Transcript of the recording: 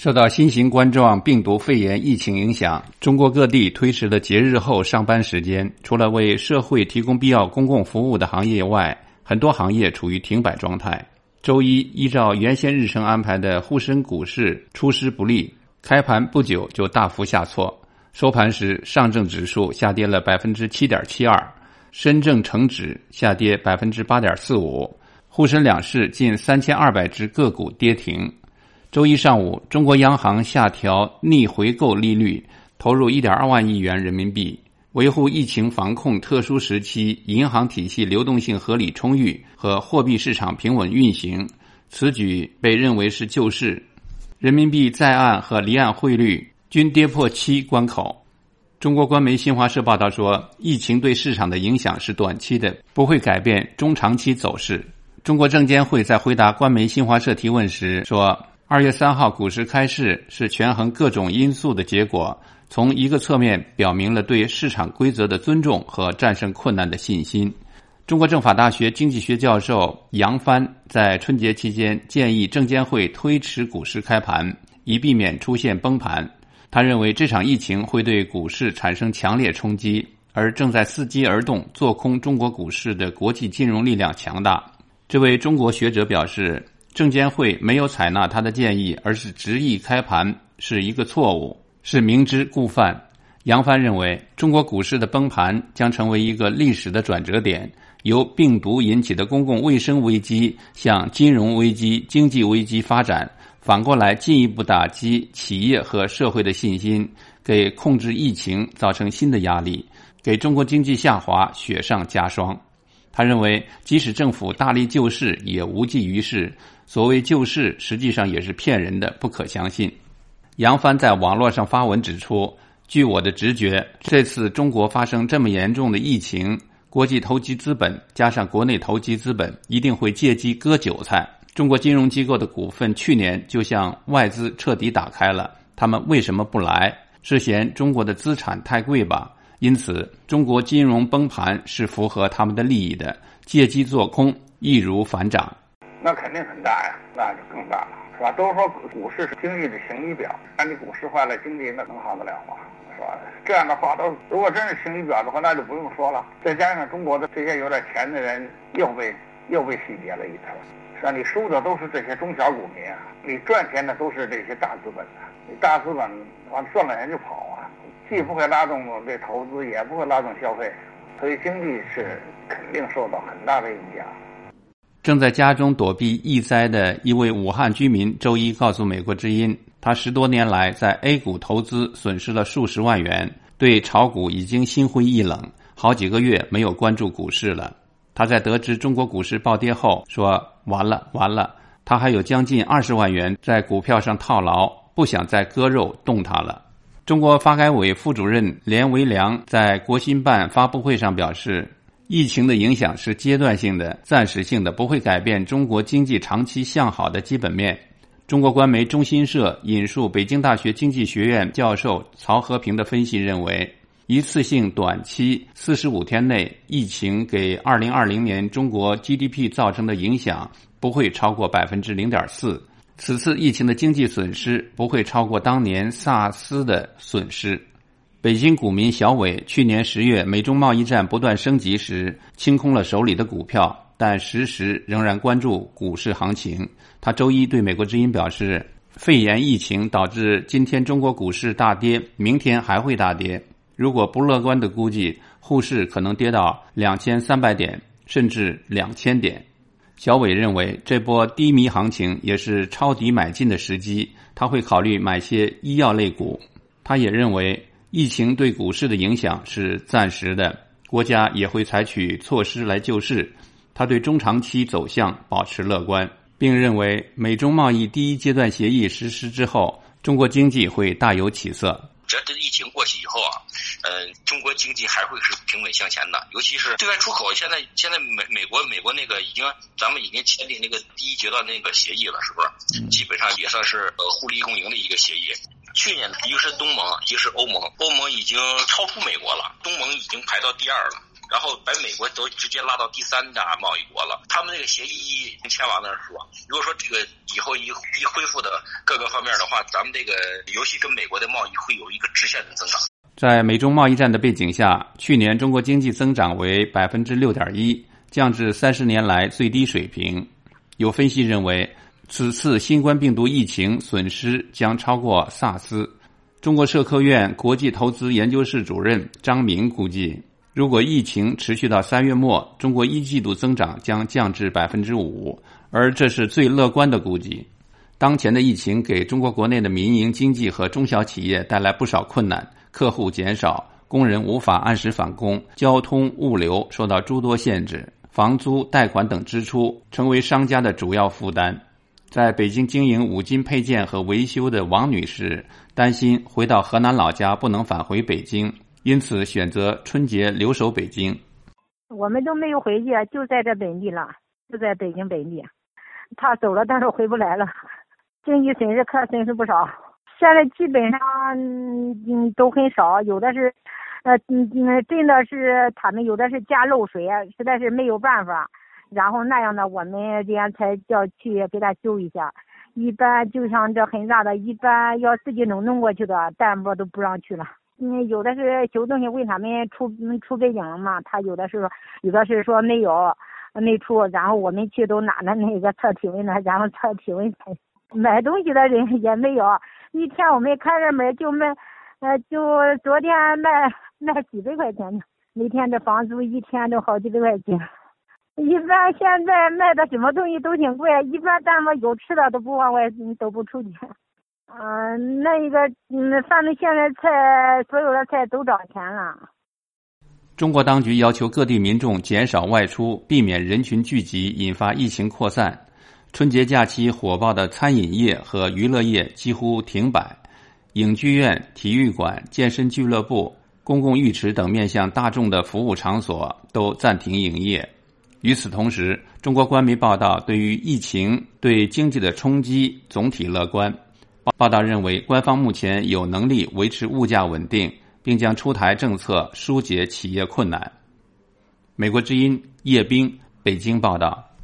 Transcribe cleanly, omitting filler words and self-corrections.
受到新型冠状病毒肺炎疫情影响，中国各地推迟了节日后上班时间。除了为社会提供必要公共服务的行业外，很多行业处于停摆状态。周一，依照原先日程安排的沪深股市出师不利，开盘不久就大幅下挫。收盘时，上证指数下跌了 7.72%， 深证成指下跌 8.45%， 沪深两市近3200只个股跌停。周一上午，中国央行下调逆回购利率，投入 1.2万亿元人民币，维护疫情防控特殊时期银行体系流动性合理充裕和货币市场平稳运行。此举被认为是救市。人民币在岸和离岸汇率均跌破7关口。中国官媒新华社报道说，疫情对市场的影响是短期的，不会改变中长期走势。中国证监会在回答官媒新华社提问时说，2月3号股市开市是权衡各种因素的结果，从一个侧面表明了对市场规则的尊重和战胜困难的信心。中国政法大学经济学教授杨帆在春节期间建议证监会推迟股市开盘，以避免出现崩盘。他认为这场疫情会对股市产生强烈冲击，而正在伺机而动做空中国股市的国际金融力量强大。这位中国学者表示，证监会没有采纳他的建议，而是执意开盘，是一个错误，是明知故犯。杨帆认为，中国股市的崩盘将成为一个历史的转折点，由病毒引起的公共卫生危机向金融危机、经济危机发展，反过来进一步打击企业和社会的信心，给控制疫情造成新的压力，给中国经济下滑雪上加霜。他认为，即使政府大力救市也无济于事，所谓救市实际上也是骗人的，不可相信。杨帆在网络上发文指出，据我的直觉，这次中国发生这么严重的疫情，国际投机资本加上国内投机资本一定会借机割韭菜。中国金融机构的股份去年就向外资彻底打开了，他们为什么不来？是嫌中国的资产太贵吧？因此，中国金融崩盘是符合他们的利益的，借机做空易如反掌。 那肯定很大呀，那就更大了，是吧？都说股市是经济的晴雨表，那你股市坏了，经济那能好得了吗？是吧？这样的话如果真是晴雨表的话，那就不用说了。再加上中国的这些有点钱的人又被洗劫了一次，是吧？你输的都是这些中小股民啊，你赚钱的都是这些大资本啊，你大资本完赚了钱就跑啊，既不会拉动这投资，也不会拉动消费，所以经济是肯定受到很大的影响。 正在家中躲避疫灾的一位武汉居民周一告诉美国之音，他10多年来在 A 股投资损失了数十万元，对炒股已经心灰意冷，好几个月没有关注股市了。他在得知中国股市暴跌后说，完了，他还有将近20万元在股票上套牢，不想再割肉动它了。中国发改委副主任连维良在国新办发布会上表示，疫情的影响是阶段性的、暂时性的，不会改变中国经济长期向好的基本面。中国官媒中新社引述北京大学经济学院教授曹和平的分析认为，一次性短期45天内，疫情给2020年中国 GDP 造成的影响不会超过 0.4%。此次疫情的经济损失不会超过当年萨斯的损失。北京股民小伟去年10月美中贸易战不断升级时清空了手里的股票，但时时仍然关注股市行情。他周一对美国之音表示，肺炎疫情导致今天中国股市大跌，明天还会大跌。如果不乐观的估计，沪市可能跌到2300点，甚至2000点。小伟认为，这波低迷行情也是抄底买进的时机，他会考虑买些医药类股。他也认为，疫情对股市的影响是暂时的，国家也会采取措施来救市。他对中长期走向保持乐观，并认为美中贸易第一阶段协议实施之后，中国经济会大有起色。 这疫情过去以后啊，中国经济还会是平稳向前的，尤其是对外出口。现在美国那个咱们已经签订那个第一阶段那个协议了，是不是？基本上也算是互利共赢的一个协议。去年一个是东盟，一个是欧盟，欧盟已经超出美国了，东盟已经排到第2了。 然后把美国都直接拉到第3大贸易国了。他们这个协议签完的时候，如果说这个以后一恢复的各个方面的话，咱们这个尤其跟美国的贸易会有一个直线的增长。 在美中贸易战的背景下，去年中国经济增长为 6.1%， 降至30年来最低水平。有分析认为，此次新冠病毒疫情损失将超过 SARS。 中国社科院国际投资研究室主任张明估计，如果疫情持续到3月末，中国1季度增长将降至 5%， 而这是最乐观的估计。当前的疫情给中国国内的民营经济和中小企业带来不少困难，客户减少，工人无法按时返工，交通物流受到诸多限制，房租、贷款等支出成为商家的主要负担。在北京经营五金配件和维修的王女士担心回到河南老家不能返回北京，因此选择春节留守北京。 我们都没有回去，就在这本地了，就在北京本地。他走了，但是回不来了，经济损失可损失不少。现在基本上都很少，有的是真的是他们有的是家漏水，实在是没有办法，然后那样的我们这样才叫去给他修一下。一般就像这很大的，一般要自己弄过去的，淡薄都不让去了。有的是修东西为他们出北京了嘛，他有的是说没出，然后我们去都拿着那个测体温呢，然后测体温买东西的人也没有。一天我们开着门就卖，就昨天卖几百块钱呢。每天这房租一天都好几百块钱。一般现在卖的什么东西都挺贵，一般咱们有吃的都不往外，都不出去。反正现在所有的菜都涨钱了。 中国当局要求各地民众减少外出，避免人群聚集引发疫情扩散。春节假期火爆的餐饮业和娱乐业几乎停摆，影剧院、体育馆、健身俱乐部、公共浴池等面向大众的服务场所都暂停营业。与此同时，中国官媒报道对于疫情对经济的冲击总体乐观。报道认为，官方目前有能力维持物价稳定，并将出台政策疏解企业困难。美国之音叶冰北京报道。